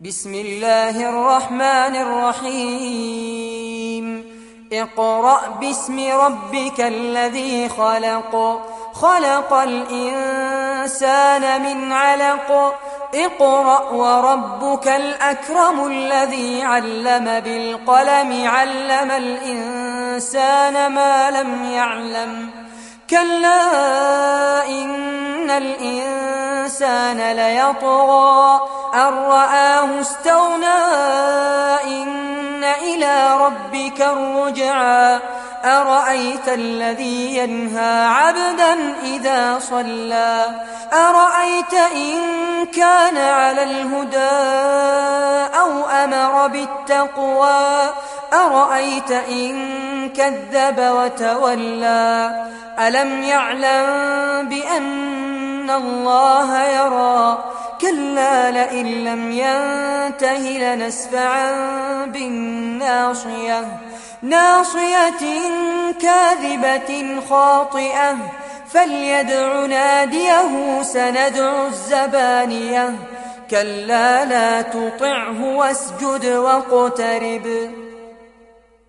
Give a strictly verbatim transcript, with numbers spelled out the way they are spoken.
بسم الله الرحمن الرحيم اقرأ باسم ربك الذي خلق خلق الإنسان من علق اقرأ وربك الأكرم الذي علم بالقلم علم الإنسان ما لم يعلم كلا إن الإنسان ليطغى أن رآه استغنى إن إلى ربك الرجعى أرأيت الذي ينهى عبدا إذا صلى أرأيت إن كان على الهدى أو أمر بالتقوى أرأيت إن كذب وتولى ألم يعلم بأن الله يرى كلا لئن لم ينته لنسفعا بالناصية ناصية كاذبة خاطئة فليدع ناديه سندع الزبانية كلا لا تطعه واسجد واقترب